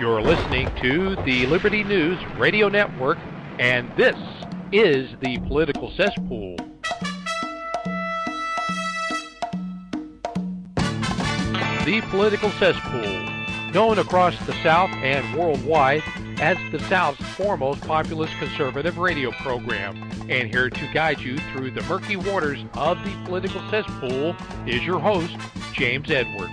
You're listening to the Liberty News Radio Network, and this is the Political Cesspool. The Political Cesspool, known across the South and worldwide as the South's foremost populist conservative radio program. And here to guide you through the murky waters of the Political Cesspool is your host, James Edwards.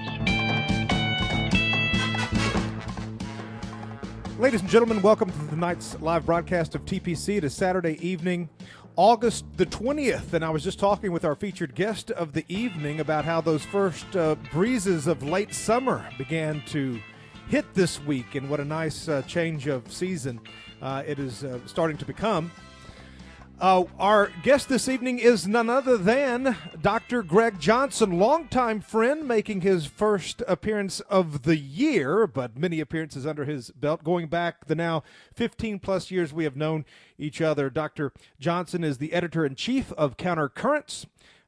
Ladies and gentlemen, welcome to tonight's live broadcast of TPC. It is Saturday evening, August the 20th, and I was just talking with our featured guest of the evening about how those first breezes of late summer began to hit this week, and what a nice change of season it is starting to become. Our guest this evening is none other than Dr. Greg Johnson, longtime friend, making his first appearance of the year, but many appearances under his belt, going back the now 15-plus years we have known each other. Dr. Johnson is the editor-in-chief of Countercurrents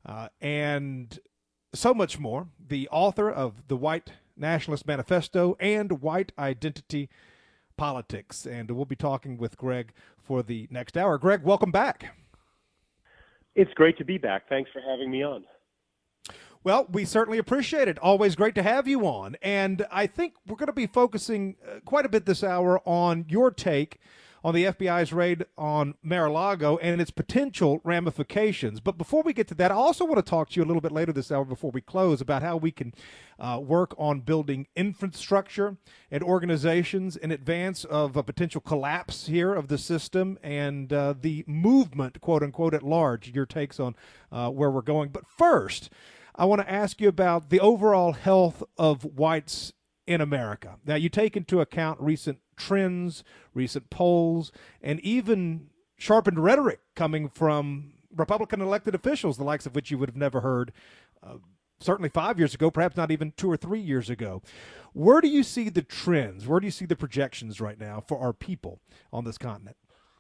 and so much more, the author of the White Nationalist Manifesto and White Identity Politics, and we'll be talking with Greg for the next hour. Greg, welcome back. It's great to be back. Thanks for having me on. Well, we certainly appreciate it. Always great to have you on. And I think we're going to be focusing quite a bit this hour on your take on the FBI's raid on Mar-a-Lago and its potential ramifications. But before we get to that, I also want to talk to you a little bit later this hour before we close about how we can work on building infrastructure and organizations in advance of a potential collapse here of the system and the movement, quote unquote, at large, your takes on where we're going. But first, I want to ask you about the overall health of whites in America. Now, you take into account recent trends, recent polls, and even sharpened rhetoric coming from Republican elected officials, the likes of which you would have never heard certainly 5 years ago, perhaps not even 2 or 3 years ago. Where do you see the trends? Where do you see the projections right now for our people on this continent?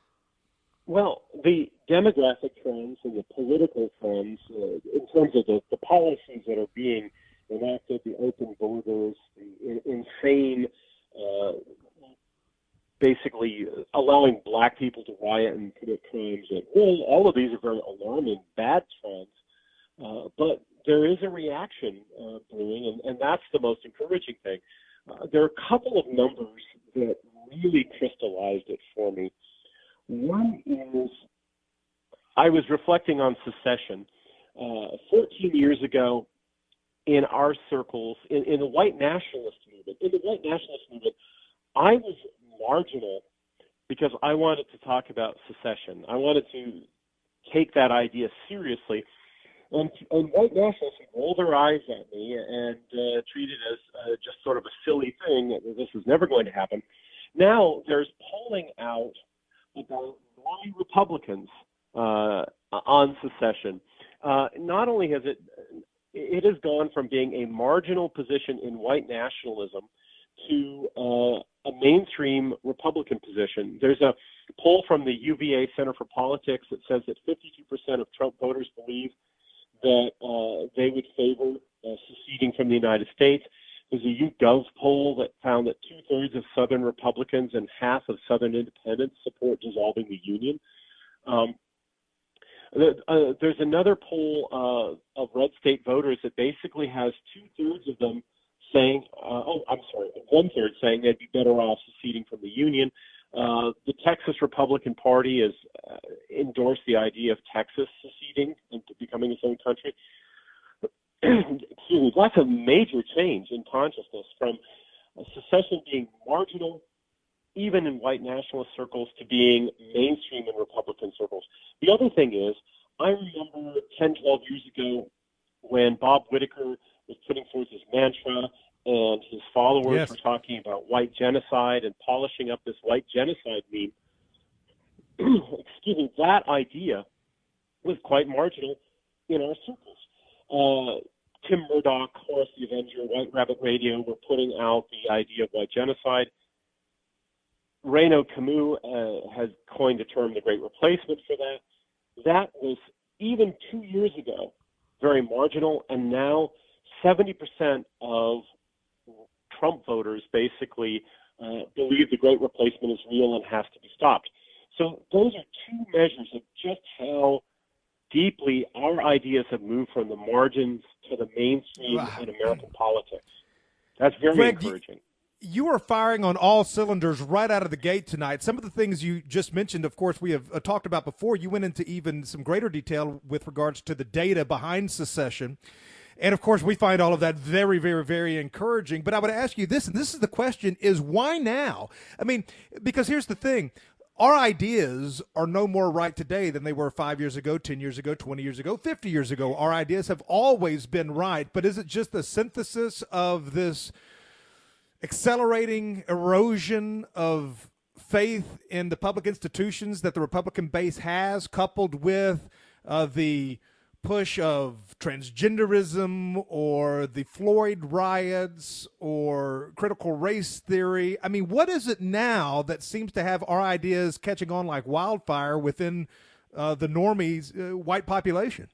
Well, the demographic trends and the political trends, in terms of the policies that are being enacted, the open borders, the insane, basically allowing black people to riot and commit crimes at will, all of these are very alarming, bad trends. But there is a reaction brewing, and that's the most encouraging thing. There are a couple of numbers that really crystallized it for me. One is, I was reflecting on secession. 14 years ago, in our circles, in the white nationalist movement, I was marginal because I wanted to talk about secession. I wanted to take that idea seriously. And white nationalists would roll their eyes at me and treat it as just sort of a silly thing, that this was never going to happen. Now there's polling out about why Republicans on secession. Not only has it has gone from being a marginal position in white nationalism to a mainstream Republican position. There's a poll from the UVA Center for Politics that says that 52% of Trump voters believe that they would favor seceding from the United States. There's a YouGov poll that found that 2/3 of Southern Republicans and half of Southern independents support dissolving the Union. There's another poll of red state voters that basically has 2/3 of them saying, 1/3 saying they'd be better off seceding from the Union. The Texas Republican Party has endorsed the idea of Texas seceding and becoming its own country. Excuse me, that's a major change in consciousness from secession being marginal, even in white nationalist circles, to being mainstream in Republican circles. The other thing is, I remember 10, 12 years ago when Bob Whitaker was putting forth his mantra and his followers were talking about white genocide and polishing up this white genocide meme. Excuse me, that idea was quite marginal in our circles. Tim Murdoch, Horace the Avenger, White Rabbit Radio were putting out the idea of white genocide. Reino Camus has coined the term the Great Replacement for that. That was, even 2 years ago, very marginal, and now 70% of Trump voters basically believe the Great Replacement is real and has to be stopped. So those are two measures of just how deeply our ideas have moved from the margins to the mainstream in American politics. That's very encouraging. You are firing on all cylinders right out of the gate tonight. Some of the things you just mentioned, of course, we have talked about before. You went into even some greater detail with regards to the data behind secession. And, of course, we find all of that very, very, very encouraging. But I would ask you this, and this is the question, is why now? I mean, because here's the thing. Our ideas are no more right today than they were 5 years ago, 10 years ago, 20 years ago, 50 years ago. Our ideas have always been right. But is it just the synthesis of this accelerating erosion of faith in the public institutions that the Republican base has, coupled with the push of transgenderism or the Floyd riots or critical race theory? I mean, what is it now that seems to have our ideas catching on like wildfire within the normies white population?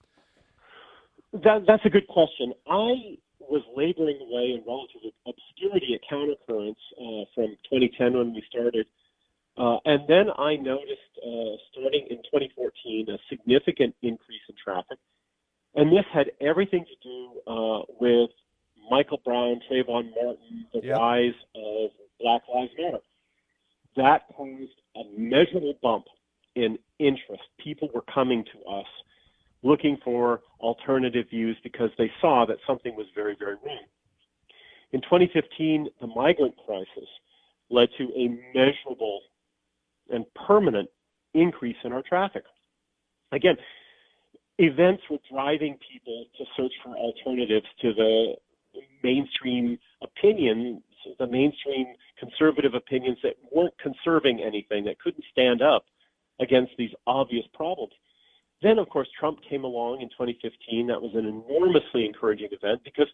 That's a good question. I was laboring away in relative obscurity at Countercurrents from 2010 when we started. And then I noticed, starting in 2014, a significant increase in traffic. And this had everything to do with Michael Brown, Trayvon Martin, the rise of Black Lives Matter. That caused a measurable bump in interest. People were coming to us looking for alternative views because they saw that something was very, very wrong. In 2015, the migrant crisis led to a measurable and permanent increase in our traffic. Again, events were driving people to search for alternatives to the mainstream opinions, the mainstream conservative opinions that weren't conserving anything, that couldn't stand up against these obvious problems. Then, of course, Trump came along in 2015. That was an enormously encouraging event because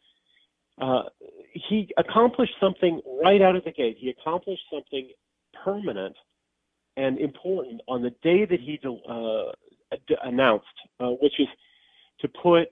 he accomplished something right out of the gate. He accomplished something permanent and important on the day that he announced, which is to put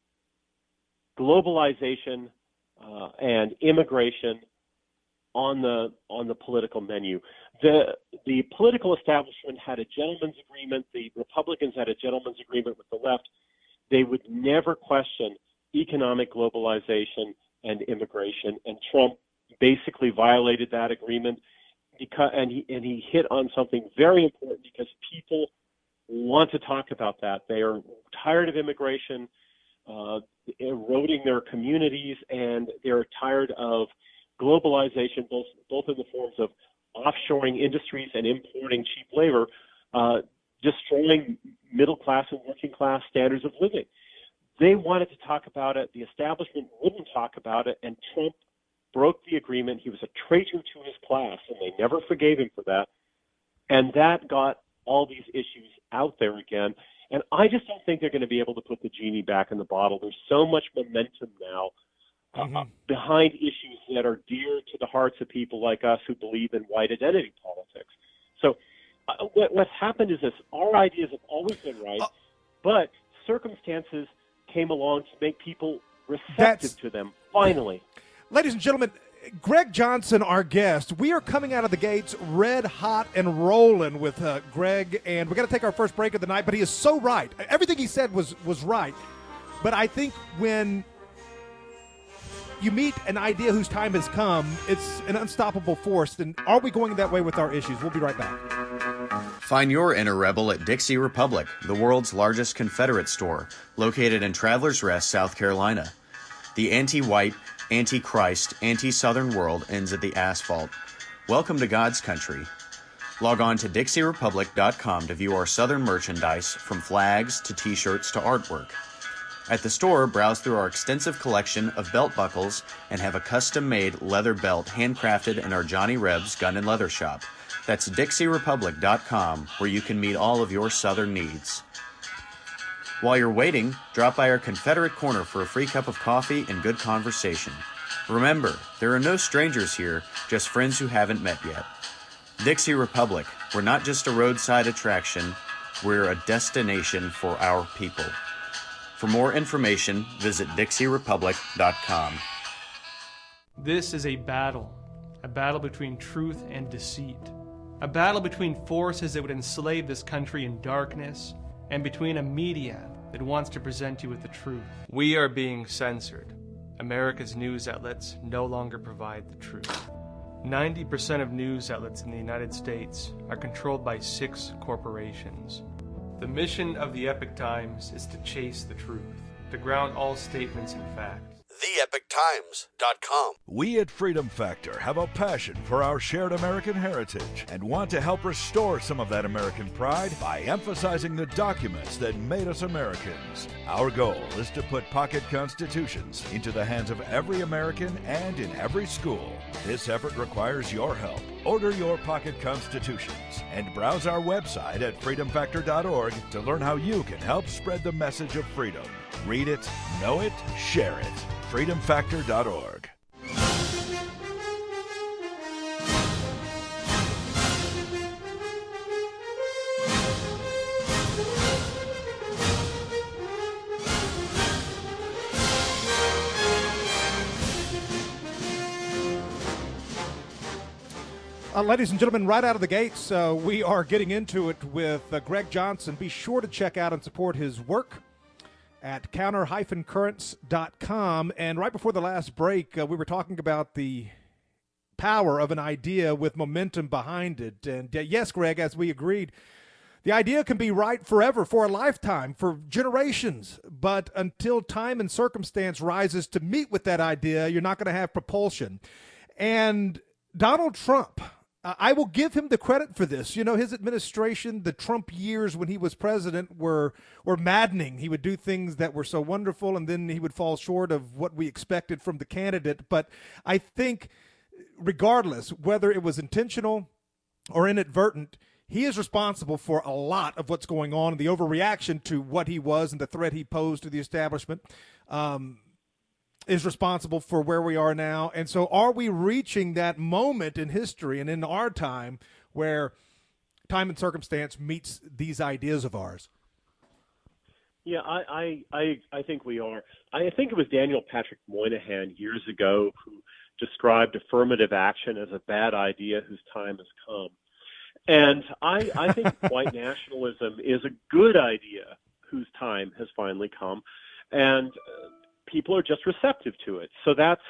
globalization and immigration on the political menu. The political establishment had a gentleman's agreement. The Republicans had a gentleman's agreement with the left. They would never question economic globalization and immigration, and Trump basically violated that agreement. And he hit on something very important because people want to talk about that. They are tired of immigration eroding their communities, and they're tired of globalization, both in the forms of offshoring industries and importing cheap labor, destroying middle class and working class standards of living. They wanted to talk about it. The establishment wouldn't talk about it, and Trump broke the agreement. He was a traitor to his class, and they never forgave him for that. And that got all these issues out there again. And I just don't think they're going to be able to put the genie back in the bottle. There's so much momentum now behind issues that are dear to the hearts of people like us who believe in white identity politics. So what's happened is this. Our ideas have always been right, but circumstances came along to make people receptive to them, finally. Ladies and gentlemen, Greg Johnson, our guest. We are coming out of the gates red hot and rolling with Greg, and we're going to take our first break of the night, but he is so right. Everything he said was right. But I think when you meet an idea whose time has come, it's an unstoppable force. And are we going that way with our issues? We'll be right back. Find your inner rebel at Dixie Republic, the world's largest Confederate store, located in Travelers Rest, South Carolina. The anti-white, anti-Christ, anti-Southern world ends at the asphalt. Welcome to God's country. Log on to DixieRepublic.com to view our Southern merchandise, from flags to t-shirts to artwork. At the store, browse through our extensive collection of belt buckles and have a custom-made leather belt handcrafted in our Johnny Reb's Gun and Leather Shop. That's DixieRepublic.com, where you can meet all of your Southern needs. While you're waiting, drop by our Confederate Corner for a free cup of coffee and good conversation. Remember, there are no strangers here, just friends who haven't met yet. Dixie Republic, we're not just a roadside attraction, we're a destination for our people. For more information, visit DixieRepublic.com. This is a battle, a battle between truth and deceit, a battle between forces that would enslave this country in darkness and between a media that wants to present you with the truth. We are being censored. America's news outlets no longer provide the truth. 90% of news outlets in the United States are controlled by 6 corporations. The mission of the Epoch Times is to chase the truth, to ground all statements in fact. TheEpochTimes.com. We at Freedom Factor have a passion for our shared American heritage and want to help restore some of that American pride by emphasizing the documents that made us Americans. Our goal is to put pocket constitutions into the hands of every American and in every school. This effort requires your help. Order your pocket constitutions and browse our website at freedomfactor.org to learn how you can help spread the message of freedom. Read it, know it, share it. freedomfactor.org. Ladies and gentlemen, right out of the gates, we are getting into it with Greg Johnson. Be sure to check out and support his work at counter-currents.com. And right before the last break, we were talking about the power of an idea with momentum behind it. And yes, Greg, as we agreed, the idea can be right forever, for a lifetime, for generations. But until time and circumstance rises to meet with that idea, you're not going to have propulsion. And Donald Trump, I will give him the credit for this. You know, his administration, the Trump years when he was president, were maddening. He would do things that were so wonderful, and then he would fall short of what we expected from the candidate. But I think regardless, whether it was intentional or inadvertent, he is responsible for a lot of what's going on and the overreaction to what he was and the threat he posed to the establishment. Is responsible for where we are now. And so are we reaching that moment in history and in our time where time and circumstance meets these ideas of ours? Yeah, I think we are. I think it was Daniel Patrick Moynihan years ago who described affirmative action as a bad idea whose time has come. And I think white nationalism is a good idea whose time has finally come. And people are just receptive to it. So that's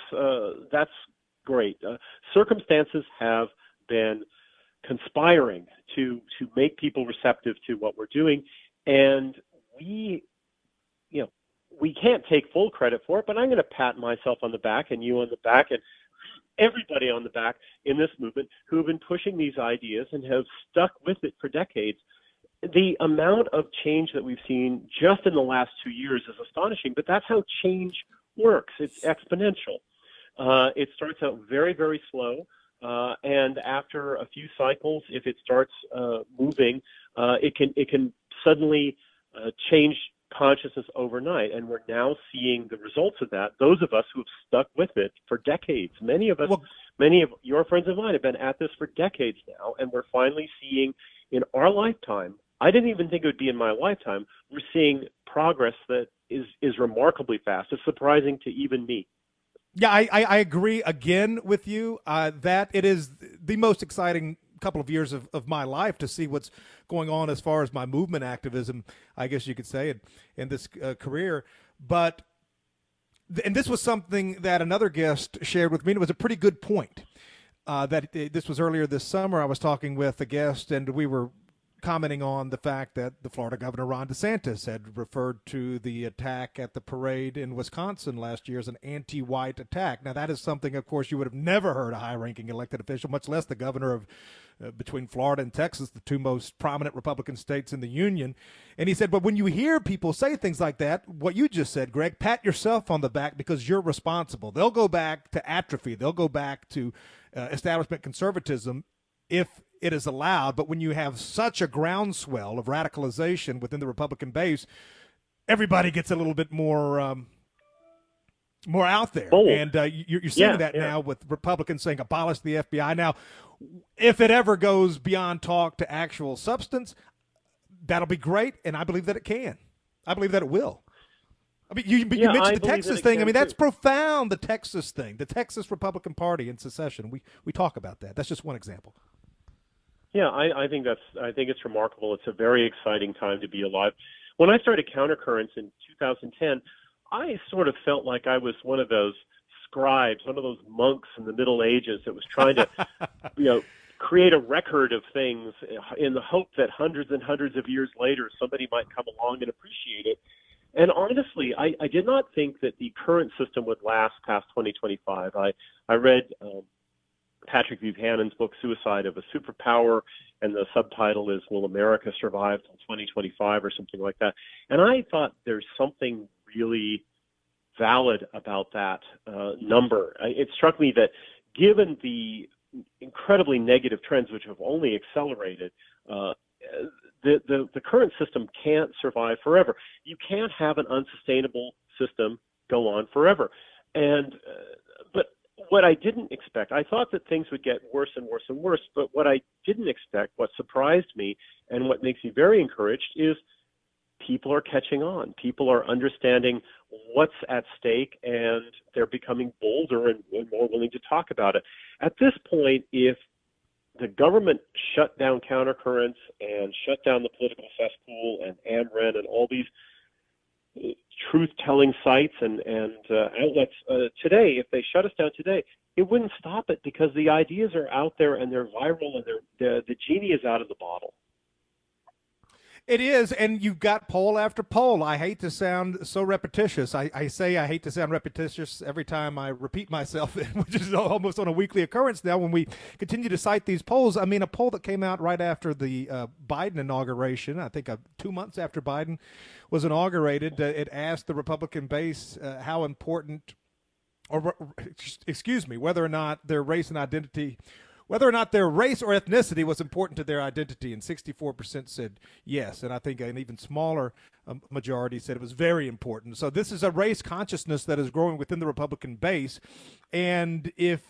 great. Circumstances have been conspiring to make people receptive to what we're doing. And we can't take full credit for it, but I'm going to pat myself on the back and you on the back and everybody on the back in this movement who have been pushing these ideas and have stuck with it for decades. The amount of change that we've seen just in the last 2 years is astonishing, but that's how change works. It's exponential. It starts out very, very slow, and after a few cycles, if it starts moving, it can suddenly change consciousness overnight, and we're now seeing the results of that. Those of us who have stuck with it for decades, many of your friends of mine have been at this for decades now, and we're finally seeing in our lifetime. I didn't even think it would be in my lifetime. We're seeing progress that is remarkably fast. It's surprising to even me. Yeah, I agree again with you that it is the most exciting couple of years of my life to see what's going on as far as my movement activism, I guess you could say, in this career. But and this was something that another guest shared with me, and it was a pretty good point. This was earlier this summer. I was talking with a guest, and we were commenting on the fact that the Florida Governor Ron DeSantis had referred to the attack at the parade in Wisconsin last year as an anti-white attack. Now, that is something, of course, you would have never heard a high-ranking elected official, much less the governor of between Florida and Texas, the two most prominent Republican states in the union. And he said, but when you hear people say things like that, what you just said, Greg, pat yourself on the back because you're responsible. They'll go back to atrophy. They'll go back to establishment conservatism if it is allowed. But when you have such a groundswell of radicalization within the Republican base, everybody gets a little bit more out there. And you're seeing that now with Republicans saying abolish the FBI. Now, if it ever goes beyond talk to actual substance, that'll be great, and I believe that it can. I believe that it will. I mean, you mentioned the Texas thing. I mean, that's profound, the Texas thing, the Texas Republican Party and secession. We talk about that. That's just one example. Yeah, I think it's remarkable. It's a very exciting time to be alive. When I started Countercurrents in 2010, I sort of felt like I was one of those scribes, one of those monks in the Middle Ages that was trying to, create a record of things in the hope that hundreds and hundreds of years later somebody might come along and appreciate it. And honestly, I did not think that the current system would last past 2025. I read Patrick Buchanan's book, Suicide of a Superpower, and the subtitle is Will America Survive Till 2025 or something like that. And I thought there's something really valid about that number. It struck me that given the incredibly negative trends which have only accelerated, the current system can't survive forever. You can't have an unsustainable system go on forever. And but what I didn't expect, I thought that things would get worse and worse and worse, but what I didn't expect, what surprised me, and what makes me very encouraged is people are catching on. People are understanding what's at stake, and they're becoming bolder and more willing to talk about it. At this point, if the government shut down Countercurrents and shut down the political cesspool and AmRen and all these truth-telling sites and outlets today, if they shut us down today, it wouldn't stop it because the ideas are out there and they're viral and the genie is out of the bottle. It is, and you've got poll after poll. I hate to sound so repetitious. I say I hate to sound repetitious every time I repeat myself, which is almost on a weekly occurrence now when we continue to cite these polls. I mean, a poll that came out right after the Biden inauguration, I think 2 months after Biden was inaugurated, it asked the Republican base how important, or excuse me, whether or not their race and identity, whether or not their race or ethnicity was important to their identity, and 64% said yes, and I think an even smaller majority said it was very important. So this is a race consciousness that is growing within the Republican base, and if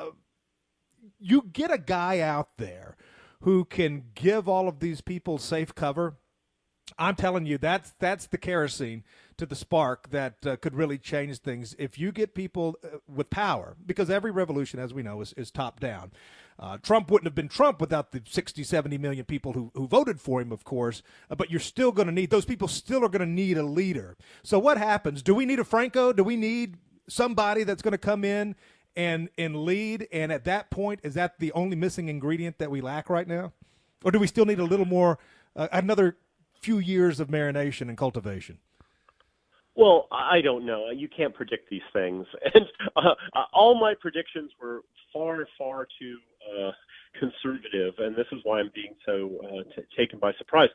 you get a guy out there who can give all of these people safe cover, I'm telling you, that's the kerosene to the spark that could really change things. If you get people with power, because every revolution, as we know, is top down. Trump wouldn't have been Trump without the 60, 70 million people who voted for him, of course, but you're still going to need, those people still are going to need a leader. So what happens? Do we need a Franco? Do we need somebody that's going to come in and lead? And at that point, is that the only missing ingredient that we lack right now? Or do we still need a little more, another few years of marination and cultivation? Well, I don't know. You can't predict these things. And all my predictions were far, far too conservative, and this is why I'm being so taken by surprise.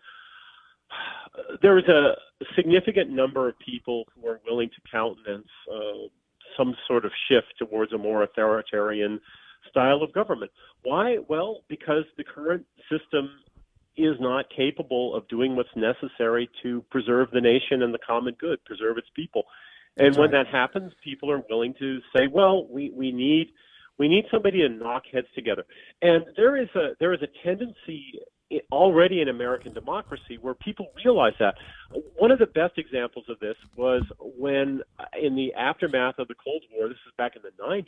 There is a significant number of people who are willing to countenance some sort of shift towards a more authoritarian style of government. Why? Well, because the current system is not capable of doing what's necessary to preserve the nation and the common good, preserve its people. And when that happens, people are willing to say, well, we need somebody to knock heads together. And there is a tendency already in American democracy where people realize that. One of the best examples of this was when, in the aftermath of the Cold War, this is back in the 90s,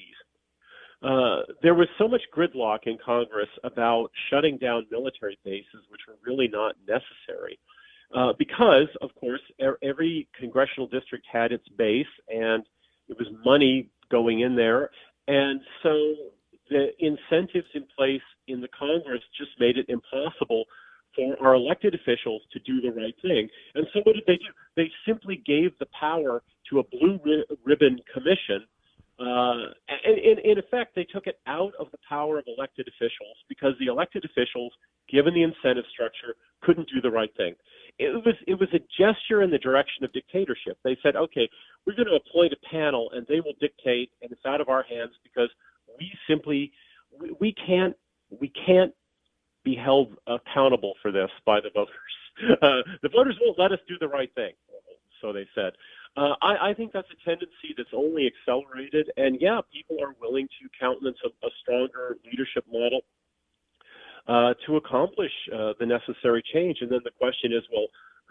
there was so much gridlock in Congress about shutting down military bases, which were really not necessary, because, of course, every congressional district had its base, and it was money going in there. And so the incentives in place in the Congress just made it impossible for our elected officials to do the right thing. And so what did they do? They simply gave the power to a blue ribbon commission. And in effect, they took it out of the power of elected officials because the elected officials, given the incentive structure, couldn't do the right thing. It was a gesture in the direction of dictatorship. They said, okay, we're going to appoint a panel and they will dictate, and it's out of our hands because we can't be held accountable for this by the voters. The voters won't let us do the right thing, so they said. I think that's a tendency that's only accelerated, and yeah, people are willing to countenance a stronger leadership model to accomplish the necessary change. And then the question is, well,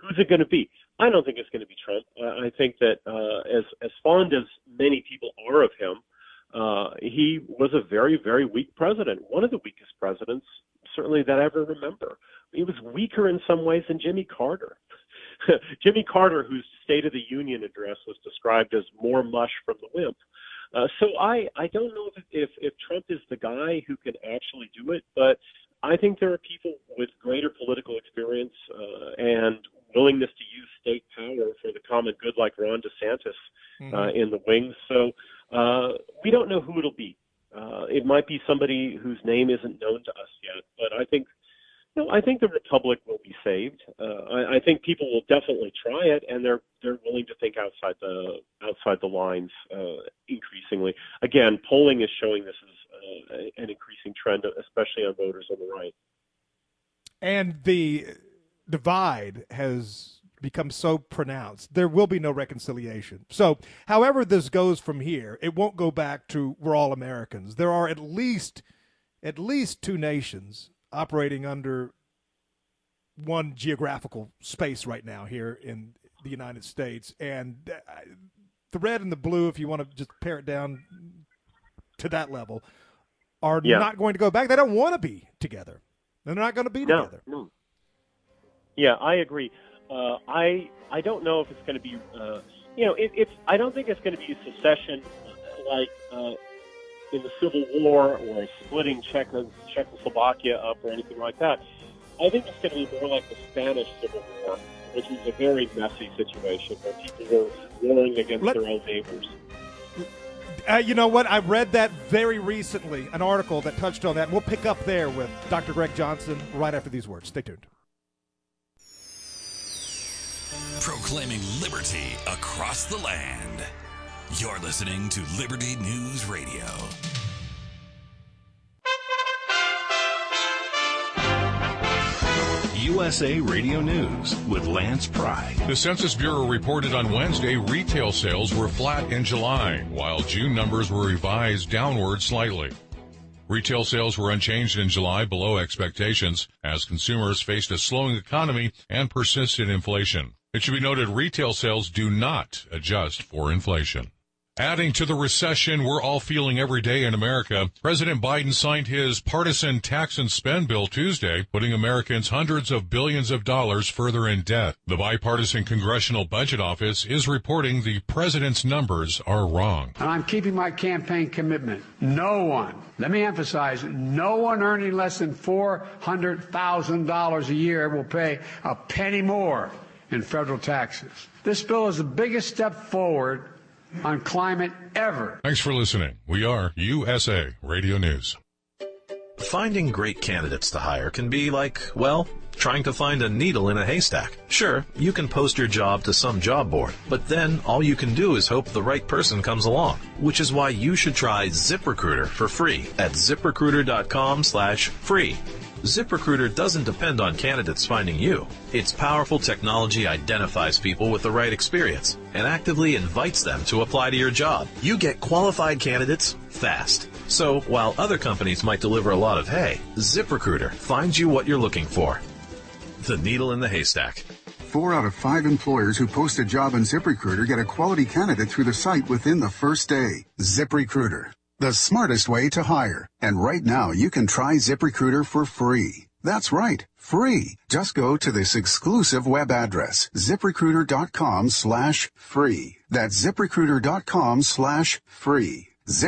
Who's it going to be? I don't think it's going to be Trump. I think that as fond as many people are of him, he was a very, very weak president, one of the weakest presidents, certainly that I ever remember. He was weaker in some ways than Jimmy Carter. Jimmy Carter, whose State of the Union address was described as more mush from the wimp. So I don't know if Trump is the guy who can actually do it, but I think there are people with greater political experience and willingness to use state power for the common good, like Ron DeSantis in the wings. So we don't know who it'll be. It might be somebody whose name isn't known to us yet, but I think the Republic will be saved. I think people will definitely try it, and they're willing to think outside the lines increasingly. Again, polling is showing this is an increasing trend, especially on voters on the right. And the divide has become so pronounced. There will be no reconciliation. So, however this goes from here, it won't go back to we're all Americans. There are at least two nations operating under one geographical space right now here in the United States. And the red and the blue, if you want to just pare it down to that level, are not going to go back. They don't want to be together. They're not going to be together. No. Yeah, I agree. I don't know if it's going to be, I don't think it's going to be a secession like in the Civil War or splitting Czechoslovakia up or anything like that. I think it's going to be more like the Spanish Civil War, which was a very messy situation where people were warring against their own neighbors. You know what? I read that very recently, an article that touched on that. We'll pick up there with Dr. Greg Johnson right after these words. Stay tuned. Proclaiming liberty across the land. You're listening to Liberty News Radio. USA Radio News with Lance Pry. The Census Bureau reported on Wednesday retail sales were flat in July, while June numbers were revised downward slightly. Retail sales were unchanged in July, below expectations, as consumers faced a slowing economy and persistent inflation. It should be noted retail sales do not adjust for inflation. Adding to the recession we're all feeling every day in America, President Biden signed his partisan tax and spend bill Tuesday, putting Americans hundreds of billions of dollars further in debt. The bipartisan Congressional Budget Office is reporting the president's numbers are wrong. And I'm keeping my campaign commitment. No one, let me emphasize, no one earning less than $400,000 a year will pay a penny more in federal taxes. This bill is the biggest step forward on climate ever. Thanks for listening. We are USA Radio News. Finding great candidates to hire can be like, well, trying to find a needle in a haystack. Sure, you can post your job to some job board, but then all you can do is hope the right person comes along, which is why you should try ZipRecruiter for free at ZipRecruiter.com/free. ZipRecruiter doesn't depend on candidates finding you. Its powerful technology identifies people with the right experience and actively invites them to apply to your job. You get qualified candidates fast. So while other companies might deliver a lot of hay, ZipRecruiter finds you what you're looking for. The needle in the haystack. 4 out of 5 employers who post a job on ZipRecruiter get a quality candidate through the site within the first day. ZipRecruiter, the smartest way to hire. And right now, you can try ZipRecruiter for free. That's right, free. Just go to this exclusive web address, ZipRecruiter.com/free. That's ZipRecruiter.com/free.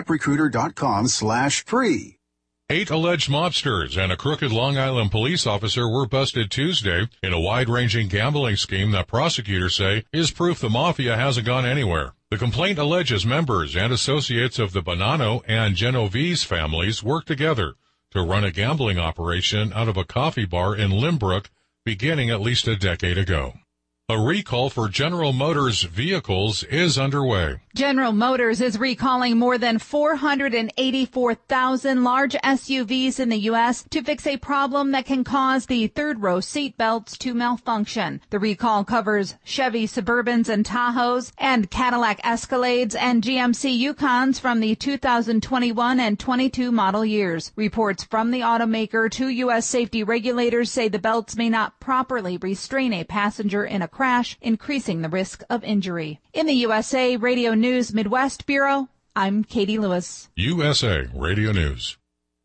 ZipRecruiter.com/free. 8 alleged mobsters and a crooked Long Island police officer were busted Tuesday in a wide-ranging gambling scheme that prosecutors say is proof the mafia hasn't gone anywhere. The complaint alleges members and associates of the Bonanno and Genovese families worked together to run a gambling operation out of a coffee bar in Limbrook beginning at least a decade ago. A recall for General Motors vehicles is underway. General Motors is recalling more than 484,000 large SUVs in the U.S. to fix a problem that can cause the third-row seat belts to malfunction. The recall covers Chevy Suburbans and Tahoes and Cadillac Escalades and GMC Yukons from the 2021 and 22 model years. Reports from the automaker to U.S. safety regulators say the belts may not properly restrain a passenger in a crash, increasing the risk of injury. In the USA Radio News Midwest Bureau, I'm Katie Lewis. USA Radio News.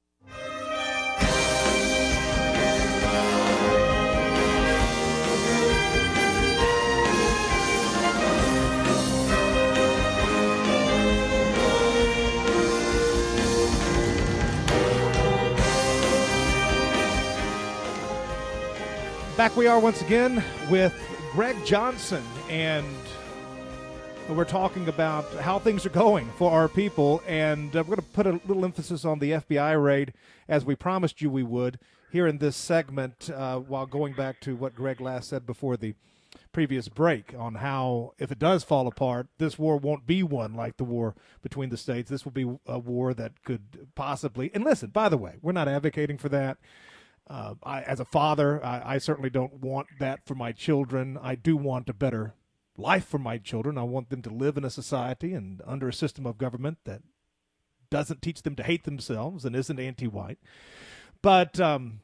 Back we are once again with Greg Johnson, and we're talking about how things are going for our people, and we're going to put a little emphasis on the FBI raid, as we promised you we would, here in this segment, while going back to what Greg last said before the previous break on how, if it does fall apart, this war won't be one like the war between the states. This will be a war that could possibly, and listen, by the way, we're not advocating for that. As a father, I certainly don't want that for my children. I do want a better life for my children. I want them to live in a society and under a system of government that doesn't teach them to hate themselves and isn't anti-white. But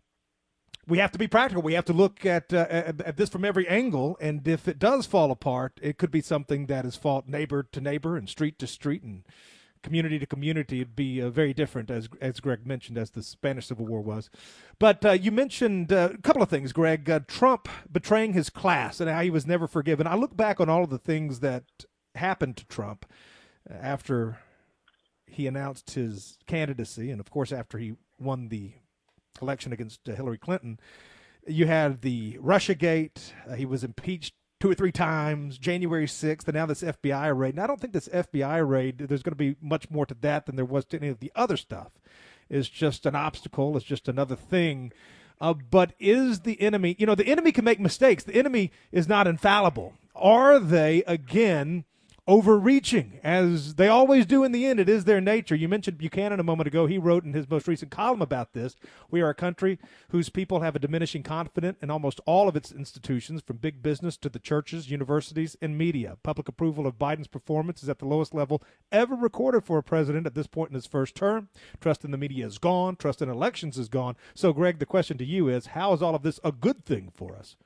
we have to be practical. We have to look at this from every angle. And if it does fall apart, it could be something that is fought neighbor to neighbor and street to street and community to community. It'd be very different, as Greg mentioned, as the Spanish Civil War was. But you mentioned a couple of things, Greg. Trump betraying his class and how he was never forgiven. I look back on all of the things that happened to Trump after he announced his candidacy, and, of course, after he won the election against Hillary Clinton. You had the Russiagate. He was impeached 2 or 3 times, January 6th, and now this FBI raid. And I don't think this FBI raid, there's going to be much more to that than there was to any of the other stuff. It's just an obstacle. It's just another thing. But is the enemy, the enemy can make mistakes. The enemy is not infallible. Are they, again, overreaching, as they always do in the end? It is their nature. You mentioned Buchanan a moment ago. He wrote in his most recent column about this. We are a country whose people have a diminishing confidence in almost all of its institutions, from big business to the churches, universities, and media. Public approval of Biden's performance is at the lowest level ever recorded for a president at this point in his first term. Trust in the media is gone. Trust in elections is gone. So, Greg, the question to you is, how is all of this a good thing for us?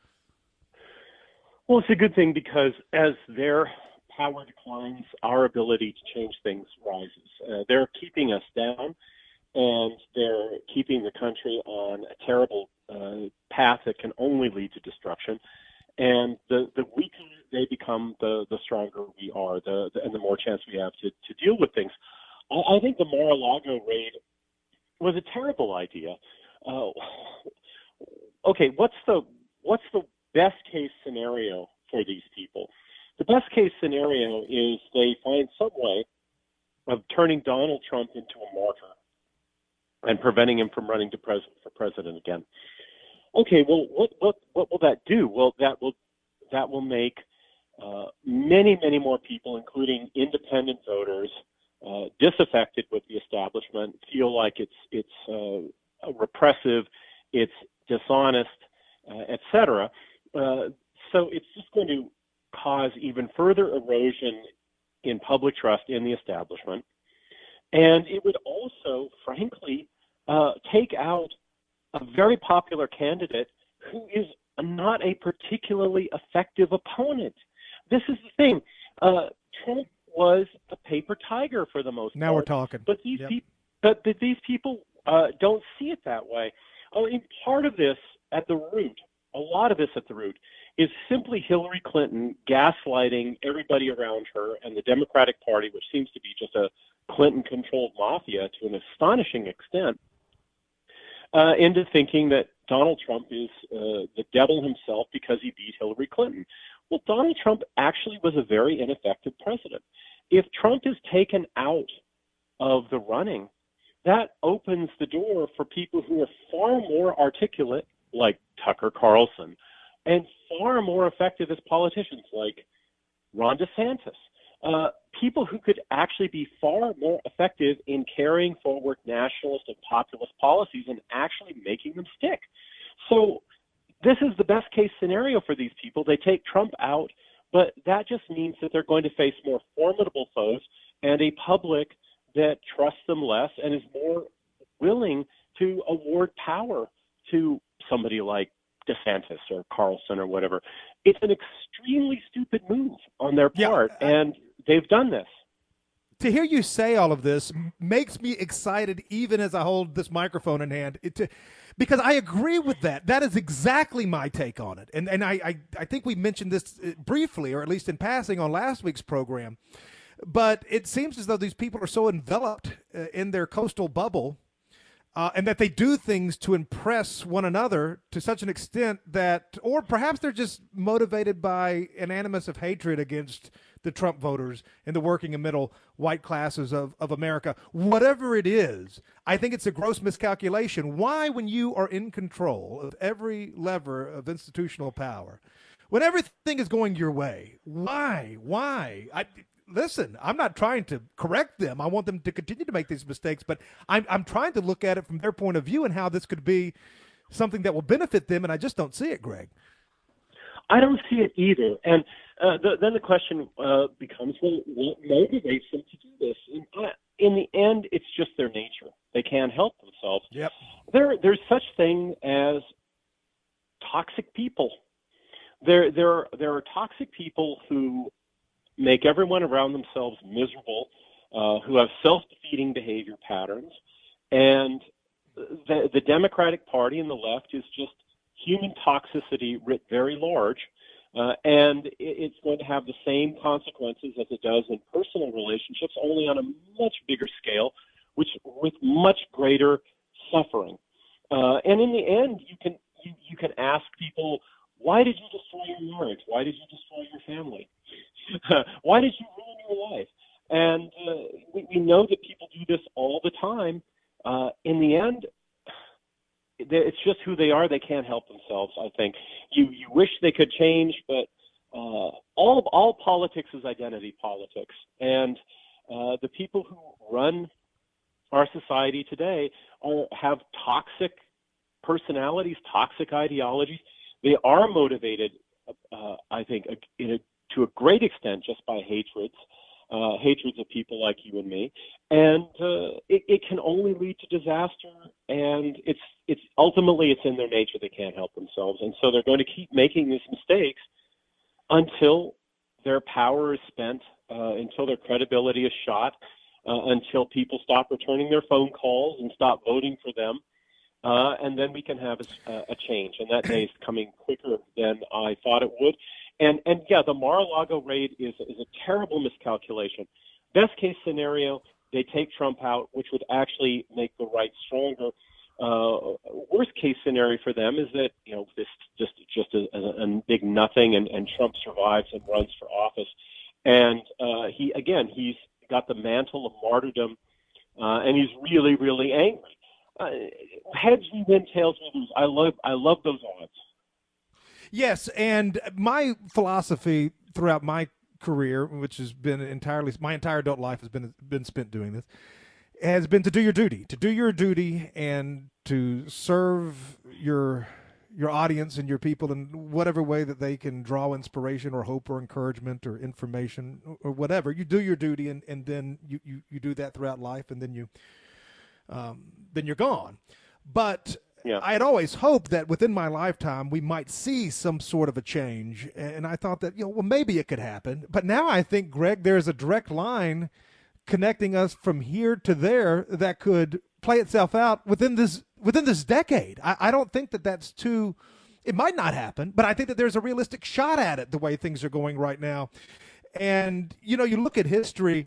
Well, it's a good thing because as their power declines, our ability to change things rises. They're keeping us down, and they're keeping the country on a terrible path that can only lead to destruction. And the weaker they become, the stronger we are, and the more chance we have to deal with things. I think the Mar-a-Lago raid was a terrible idea. Okay, what's the best case scenario for these people? The best case scenario is they find some way of turning Donald Trump into a martyr and preventing him from running for president again. Okay, well, what will that do? Well, that will make many more people, including independent voters, disaffected with the establishment, feel like it's repressive, it's dishonest, etc. So it's just going to cause even further erosion in public trust in the establishment. And it would also, frankly, take out a very popular candidate who is not a particularly effective opponent. This is the thing. Trump was a paper tiger for the most part. Now we're talking. But these people don't see it that way. In part of this at the root, a lot of this at the root, is simply Hillary Clinton gaslighting everybody around her and the Democratic Party, which seems to be just a Clinton-controlled mafia to an astonishing extent, into thinking that Donald Trump is the devil himself because he beat Hillary Clinton. Well, Donald Trump actually was a very ineffective president. If Trump is taken out of the running, that opens the door for people who are far more articulate, like Tucker Carlson, and far more effective as politicians, like Ron DeSantis. people who could actually be far more effective in carrying forward nationalist and populist policies and actually making them stick. So this is the best case scenario for these people. They take Trump out, but that just means that they're going to face more formidable foes and a public that trusts them less and is more willing to award power to somebody like DeSantis or Carlson or whatever. It's an extremely stupid move on their part, and they've done this. To hear you say all of this makes me excited even as I hold this microphone in hand, because I agree with that. That is exactly my take on it. And I think we mentioned this briefly, or at least in passing on last week's program. But it seems as though these people are so enveloped in their coastal bubble and that they do things to impress one another to such an extent that, or perhaps they're just motivated by an animus of hatred against the Trump voters and the working and middle white classes of America. Whatever it is, I think it's a gross miscalculation. Why, when you are in control of every lever of institutional power, when everything is going your way, why? Listen, I'm not trying to correct them. I want them to continue to make these mistakes, but I'm trying to look at it from their point of view and how this could be something that will benefit them, and I just don't see it, Greg. I don't see it either. And then the question becomes, well, what motivates them to do this? In the end, it's just their nature. They can't help themselves. Yep. There's such thing as toxic people. There are toxic people who make everyone around themselves miserable, who have self-defeating behavior patterns. And the Democratic Party and the left is just human toxicity writ very large, and it's going to have the same consequences as it does in personal relationships, only on a much bigger scale, with much greater suffering. And in the end, you can ask people, why did you destroy your marriage? Why did you destroy your family? Why did you ruin your life? And we know that people do this all the time. In the end, it's just who they are. They can't help themselves, I think. You wish they could change, but all politics is identity politics. And the people who run our society today have toxic personalities, toxic ideologies. They are motivated, I think, to a great extent just by hatreds of people like you and me, and it can only lead to disaster. And it's ultimately it's in their nature. They can't help themselves, and so they're going to keep making these mistakes until their power is spent, until their credibility is shot, until people stop returning their phone calls and stop voting for them. And then we can have a change, and that day is coming quicker than I thought it would. And yeah, the Mar-a-Lago raid is a terrible miscalculation. Best case scenario, they take Trump out, which would actually make the right stronger. Worst case scenario for them is that this just a big nothing, and Trump survives and runs for office. And he's got the mantle of martyrdom, and he's really, really angry. Heads we win, tails we lose. I love those odds. Yes, and my philosophy throughout my career, which has been my entire adult life has been spent doing this, has been to do your duty, and to serve your audience and your people in whatever way that they can draw inspiration or hope or encouragement or information or whatever. You do your duty, and then you do that throughout life, and then you're gone. But I had always hoped that within my lifetime we might see some sort of a change, and I thought that maybe it could happen. But now I think, Greg, there's a direct line connecting us from here to there that could play itself out within this decade. I don't think that that's too. It might not happen, but I think that there's a realistic shot at it the way things are going right now. And you look at history.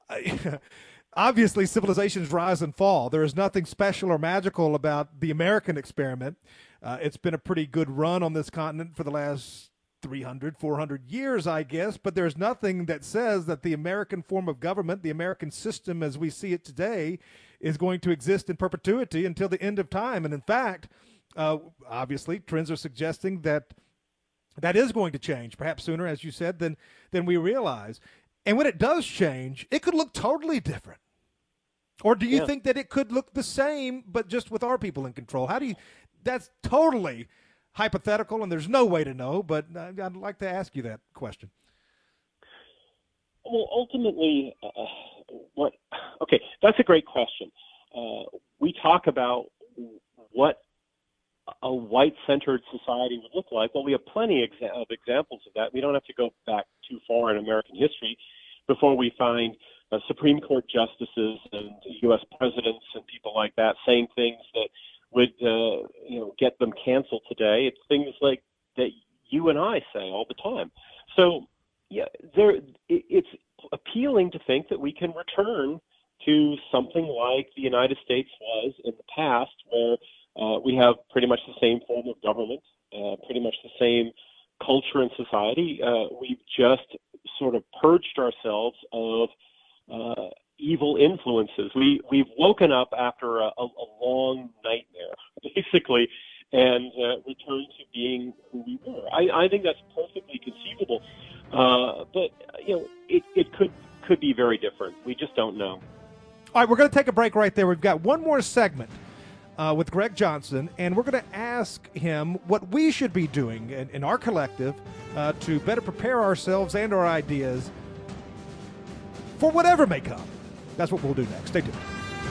Obviously, civilizations rise and fall. There is nothing special or magical about the American experiment. It's been a pretty good run on this continent for the last 300, 400 years, I guess, but there's nothing that says that the American form of government, the American system as we see it today, is going to exist in perpetuity until the end of time. And in fact, obviously, trends are suggesting that is going to change, perhaps sooner, as you said, than we realize. And when it does change, it could look totally different. Or do you think that it could look the same, but just with our people in control? That's totally hypothetical, and there's no way to know, but I'd like to ask you that question. Well, ultimately, that's a great question. We talk about what a white-centered society would look like. Well, we have plenty of examples of that. We don't have to go back too far in American history before we find Supreme Court justices and U.S. presidents and people like that saying things that would get them canceled today. It's things like that you and I say all the time. So, it's appealing to think that we can return to something like the United States was in the past, where we have pretty much the same form of government, pretty much the same culture and society. We've just sort of purged ourselves of evil influences. We've woken up after a long nightmare, basically, and returned to being who we were. I think that's perfectly conceivable, but it could be very different. We just don't know. All right, we're going to take a break right there. We've got one more segment with Greg Johnson, and we're going to ask him what we should be doing in our collective to better prepare ourselves and our ideas for whatever may come. That's what we'll do next. Stay tuned.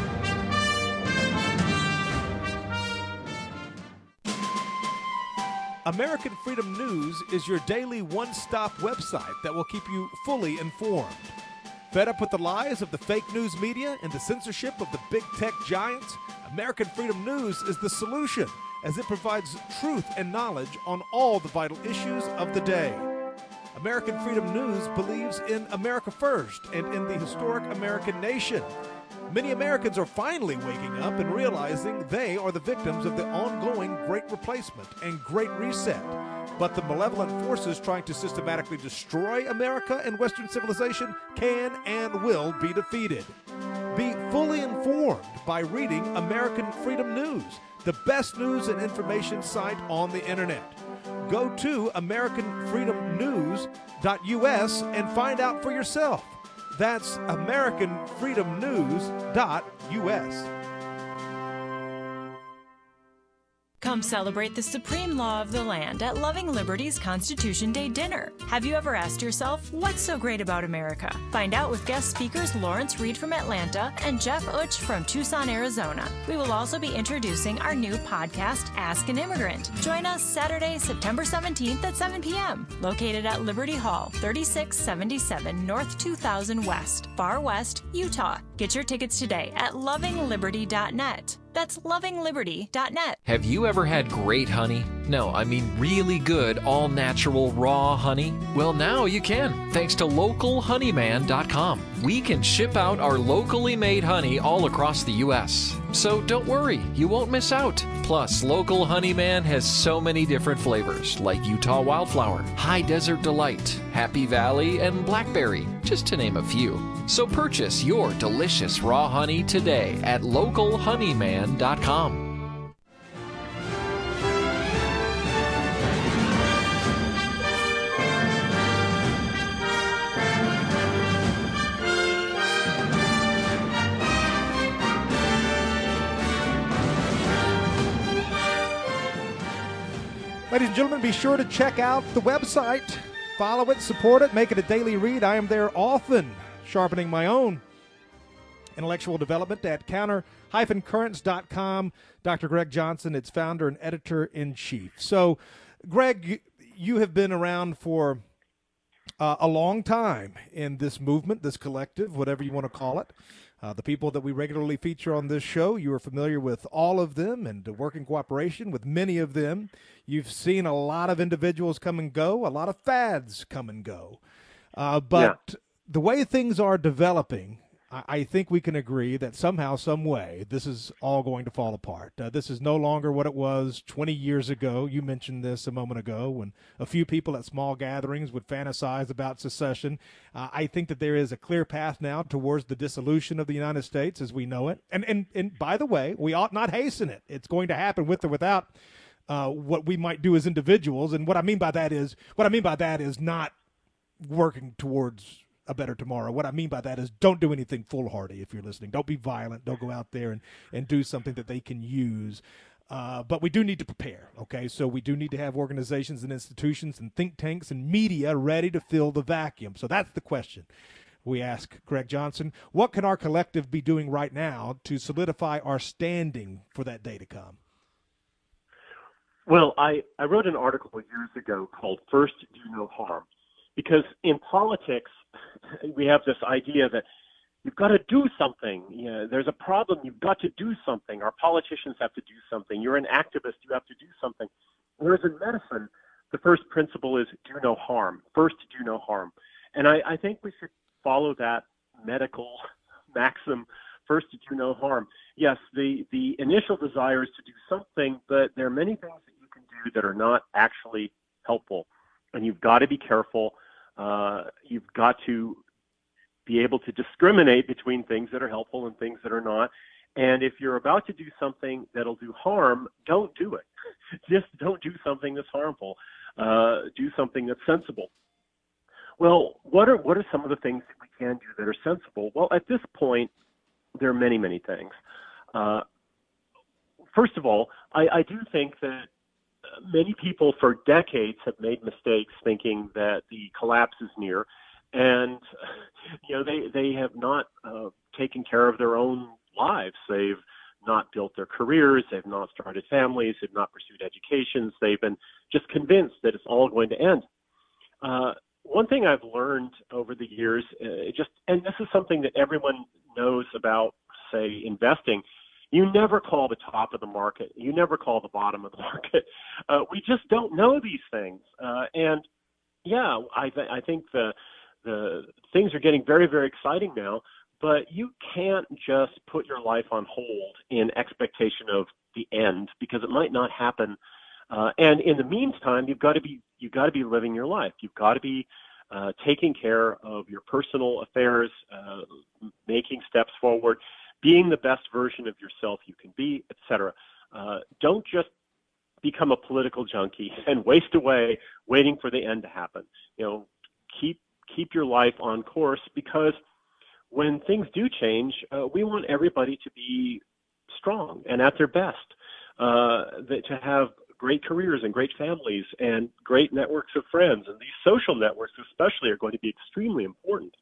American Freedom News is your daily one-stop website that will keep you fully informed. Fed up with the lies of the fake news media and the censorship of the big tech giants? American Freedom News is the solution, as it provides truth and knowledge on all the vital issues of the day. American Freedom News believes in America first and in the historic American nation. Many Americans are finally waking up and realizing they are the victims of the ongoing Great Replacement and Great Reset. But the malevolent forces trying to systematically destroy America and Western civilization can and will be defeated. Be fully informed by reading American Freedom News, the best news and information site on the internet. Go to AmericanFreedomNews.us and find out for yourself. That's AmericanFreedomNews.us. Come celebrate the supreme law of the land at Loving Liberty's Constitution Day dinner. Have you ever asked yourself, what's so great about America? Find out with guest speakers Lawrence Reed from Atlanta and Jeff Utsch from Tucson, Arizona. We will also be introducing our new podcast, Ask an Immigrant. Join us Saturday, September 17th at 7 p.m. Located at Liberty Hall, 3677 North 2000 West, Far West, Utah. Get your tickets today at lovingliberty.net. That's lovingliberty.net. Have you ever had great honey? No, I mean really good, all-natural, raw honey? Well, now you can, thanks to localhoneyman.com. We can ship out our locally made honey all across the U.S. So don't worry, you won't miss out. Plus, Local Honeyman has so many different flavors, like Utah Wildflower, High Desert Delight, Happy Valley, and Blackberry, just to name a few. So purchase your delicious raw honey today at localhoneyman.com. Ladies and gentlemen, be sure to check out the website. Follow it, support it, make it a daily read. I am there often, sharpening my own intellectual development at counter-currents.com. Dr. Greg Johnson, its founder and editor-in-chief. So, Greg, you have been around for a long time in this movement, this collective, whatever you want to call it. The people that we regularly feature on this show, you are familiar with all of them and work in cooperation with many of them. You've seen a lot of individuals come and go, a lot of fads come and go. But the way things are developing, I think we can agree that somehow, some way, this is all going to fall apart. This is no longer what it was 20 years ago. You mentioned this a moment ago when a few people at small gatherings would fantasize about secession. I think that there is a clear path now towards the dissolution of the United States as we know it. And by the way, we ought not hasten it. It's going to happen with or without what we might do as individuals. And what I mean by that is not working towards a better tomorrow. What I mean by that is don't do anything foolhardy if you're listening. Don't be violent. Don't go out there and do something that they can use. But we do need to prepare, okay? So we do need to have organizations and institutions and think tanks and media ready to fill the vacuum. So that's the question we ask Greg Johnson. What can our collective be doing right now to solidify our standing for that day to come? Well, I wrote an article years ago called First Do No Harm, because in politics, we have this idea that you've got to do something. You know, there's a problem, you've got to do something. Our politicians have to do something. You're an activist, you have to do something. Whereas in medicine, the first principle is do no harm. First, do no harm. And I think we should follow that medical maxim, first, do no harm. Yes, the initial desire is to do something, but there are many things that you can do that are not actually helpful. And you've got to be careful. You've got to be able to discriminate between things that are helpful and things that are not. And if you're about to do something that'll do harm, don't do it. Just don't do something that's harmful. Do something that's sensible. Well, what are some of the things that we can do that are sensible? Well, at this point, there are many, many things. First of all, I do think that many people for decades have made mistakes thinking that the collapse is near, and you know they have not taken care of their own lives. They've not built their careers. They've not started families. They've not pursued educations. They've been just convinced that it's all going to end. One thing I've learned over the years, and this is something that everyone knows about, say, investing, you never call the top of the market. You never call the bottom of the market. We just don't know these things. And yeah, I think the things are getting very, very exciting now, but you can't just put your life on hold in expectation of the end, because it might not happen. And in the meantime, you've got to be living your life. You've got to be taking care of your personal affairs, making steps forward, being the best version of yourself you can be, etc. Don't just become a political junkie and waste away waiting for the end to happen. You know, keep your life on course, because when things do change, we want everybody to be strong and at their best, to have great careers and great families and great networks of friends. And these social networks especially are going to be extremely important.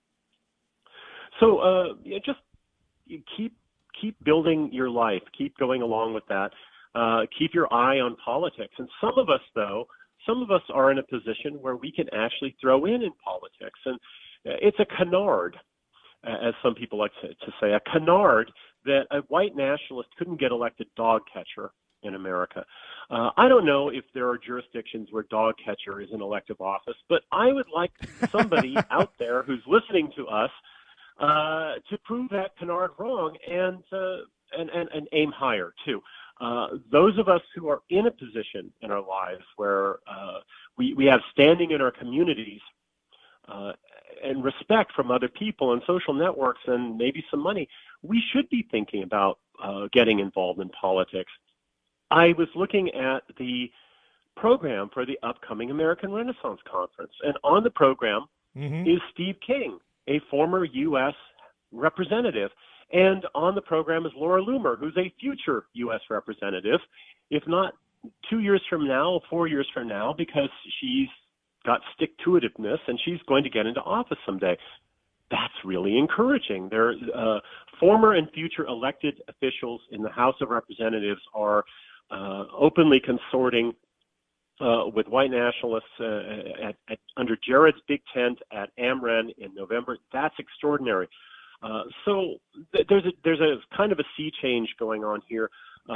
So just keep building your life. Keep going along with that. Keep your eye on politics. And some of us are in a position where we can actually throw in politics. And it's a canard, as some people like to say, a canard that a white nationalist couldn't get elected dog catcher in America. I don't know if there are jurisdictions where dog catcher is an elective office, but I would like somebody out there who's listening to us to prove that canard wrong and aim higher too. Those of us who are in a position in our lives where we have standing in our communities and respect from other people and social networks and maybe some money, we should be thinking about getting involved in politics. I was looking at the program for the upcoming American Renaissance Conference, and on the program is Steve King, a former U.S. representative. And on the program is Laura Loomer, who's a future U.S. representative, if not 2 years from now, 4 years from now, because she's got stick-to-itiveness and she's going to get into office someday. That's really encouraging. There, former and future elected officials in the House of Representatives are openly consorting with white nationalists under Jared's big tent at Ameren in November. That's extraordinary. So there's a kind of a sea change going on here.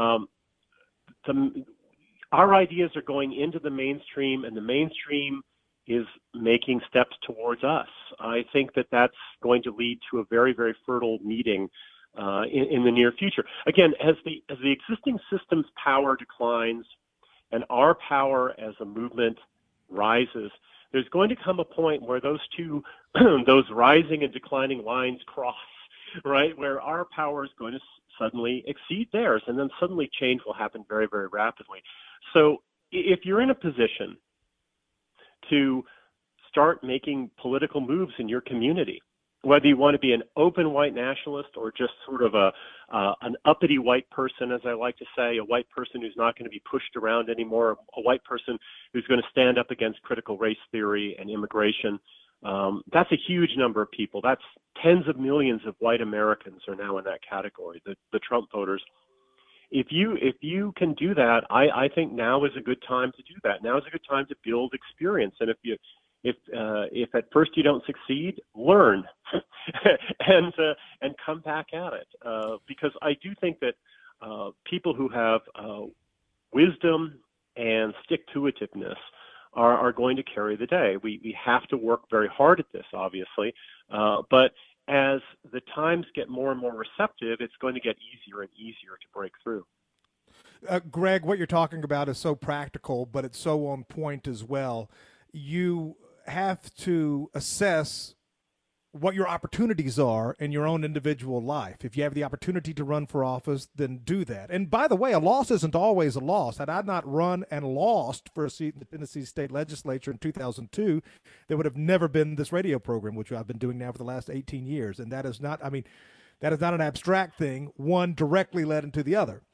Our ideas are going into the mainstream, and the mainstream is making steps towards us. I think that that's going to lead to a very, very fertile meeting in the near future. Again, as the existing system's power declines and our power as a movement rises, there's going to come a point where those two, those rising and declining lines cross, right? Where our power is going to suddenly exceed theirs, and then suddenly change will happen very, very rapidly. So if you're in a position to start making political moves in your community. Whether you want to be an open white nationalist or just sort of an uppity white person, as I like to say, a white person who's not going to be pushed around anymore, a white person who's going to stand up against critical race theory and immigration. That's a huge number of people. That's tens of millions of white Americans are now in that category, the Trump voters. If you can do that, I think now is a good time to do that. Now is a good time to build experience. And if at first you don't succeed, learn and come back at it. Because I do think that people who have wisdom and stick-to-itiveness are going to carry the day. We have to work very hard at this, obviously, but as the times get more and more receptive, it's going to get easier and easier to break through. Greg, what you're talking about is so practical, but it's so on point as well. You have to assess what your opportunities are in your own individual life. If you have the opportunity to run for office, then do that. And by the way, a loss isn't always a loss. Had I not run and lost for a seat in the Tennessee State Legislature in 2002, there would have never been this radio program, which I've been doing now for the last 18 years. And that is not, that is not an abstract thing. One directly led into the other.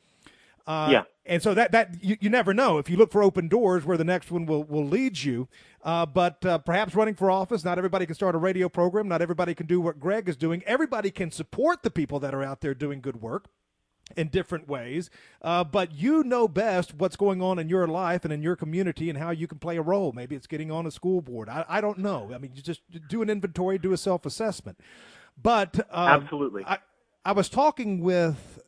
And so that you never know. If you look for open doors, where the next one will lead you. But perhaps running for office, not everybody can start a radio program. Not everybody can do what Greg is doing. Everybody can support the people that are out there doing good work in different ways. But you know best what's going on in your life and in your community and how you can play a role. Maybe it's getting on a school board. I don't know. You just do an inventory, do a self-assessment. But absolutely. I was talking with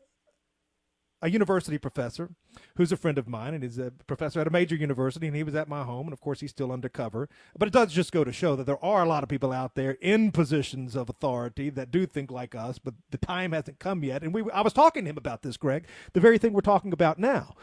a university professor who's a friend of mine, and he's a professor at a major university, and he was at my home, and of course he's still undercover. But it does just go to show that there are a lot of people out there in positions of authority that do think like us, but the time hasn't come yet. And I was talking to him about this, Greg, the very thing we're talking about now.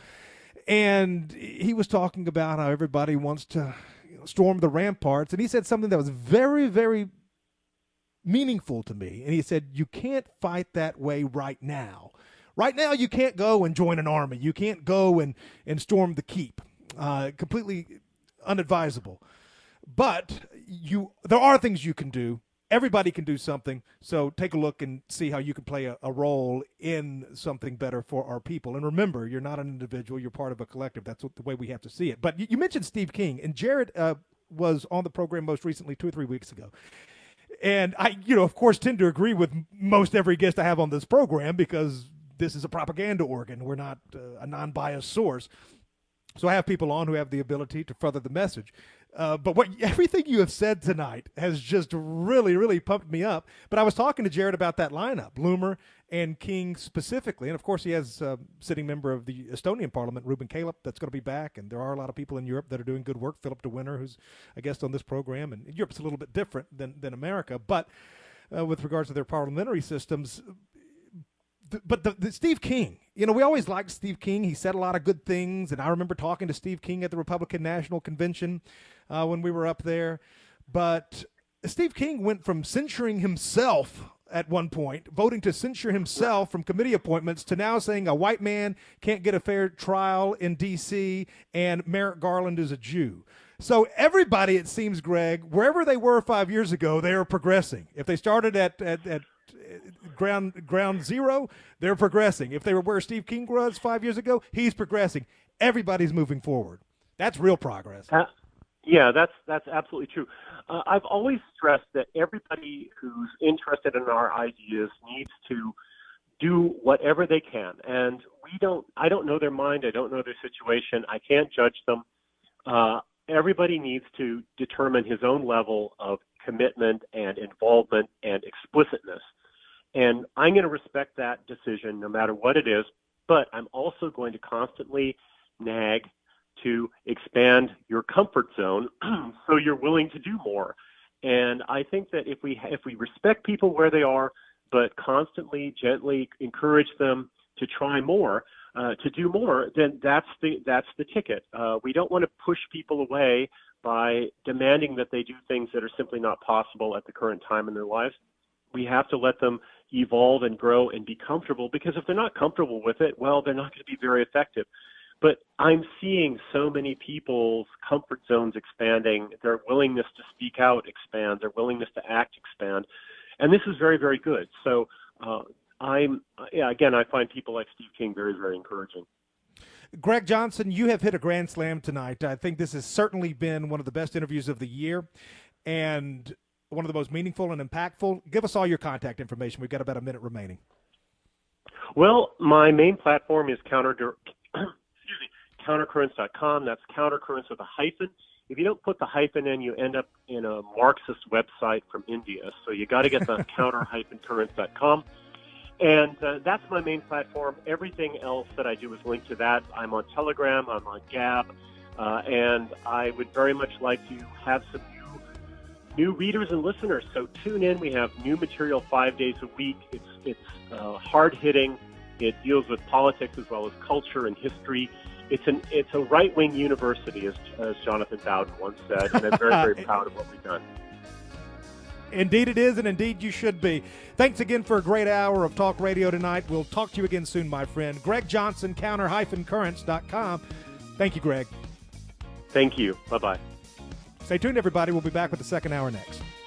And he was talking about how everybody wants to storm the ramparts, and he said something that was very, very meaningful to me. And he said, you can't fight that way right now. Right now, you can't go and join an army. You can't go and storm the keep. Completely unadvisable. But there are things you can do. Everybody can do something. So take a look and see how you can play a role in something better for our people. And remember, you're not an individual. You're part of a collective. That's the way we have to see it. But you mentioned Steve King. And Jared was on the program most recently 2 or 3 weeks ago. And I, of course, tend to agree with most every guest I have on this program because this is a propaganda organ. We're not a non-biased source. So I have people on who have the ability to further the message. But everything you have said tonight has just really, really pumped me up. But I was talking to Jared about that lineup, Loomer and King specifically. And, of course, he has a sitting member of the Estonian parliament, Ruben Caleb, that's going to be back. And there are a lot of people in Europe that are doing good work. Philip de Winter, who's a guest on this program. And Europe's a little bit different than America. But with regards to their parliamentary systems, but the Steve King, we always liked Steve King. He said a lot of good things, and I remember talking to Steve King at the Republican National Convention when we were up there. But Steve King went from censuring himself at one point, voting to censure himself from committee appointments, to now saying a white man can't get a fair trial in D.C. and Merrick Garland is a Jew. So everybody, it seems, Greg, wherever they were 5 years ago, they are progressing. If they started at ground zero, they're progressing. If they were where Steve King was 5 years ago, he's progressing. Everybody's moving forward. That's real progress. Yeah, that's absolutely true. I've always stressed that everybody who's interested in our ideas needs to do whatever they can. And I don't know their mind. I don't know their situation. I can't judge them. Everybody needs to determine his own level of commitment and involvement and explicitness. And I'm going to respect that decision no matter what it is, but I'm also going to constantly nag to expand your comfort zone so you're willing to do more. And I think that if we respect people where they are, but constantly, gently encourage them to try more, to do more, then that's the ticket. We don't want to push people away by demanding that they do things that are simply not possible at the current time in their lives. We have to let them evolve and grow and be comfortable, because if they're not comfortable with it, well, they're not going to be very effective. But I'm seeing so many people's comfort zones expanding, their willingness to speak out expand, their willingness to act expand. And this is very, very good. So I find people like Steve King very, very encouraging. Greg Johnson, you have hit a grand slam tonight. I think this has certainly been one of the best interviews of the year and one of the most meaningful and impactful. Give us all your contact information. We've got about a minute remaining. Well, my main platform is countercurrents.com. That's countercurrents with a hyphen. If you don't put the hyphen in, you end up in a Marxist website from India. So you got to get the counter-currents.com. And that's my main platform. Everything else that I do is linked to that. I'm on Telegram. I'm on Gab. And I would very much like to have some new readers and listeners. So tune in. We have new material 5 days a week. It's hard-hitting. It deals with politics as well as culture and history. It's a right-wing university, as Jonathan Bowden once said, and I'm very, very proud of what we've done. Indeed it is, and indeed you should be. Thanks again for a great hour of talk radio tonight. We'll talk to you again soon, my friend. Greg Johnson, counter-currents.com. Thank you, Greg. Thank you. Bye-bye. Stay tuned, everybody. We'll be back with the second hour next.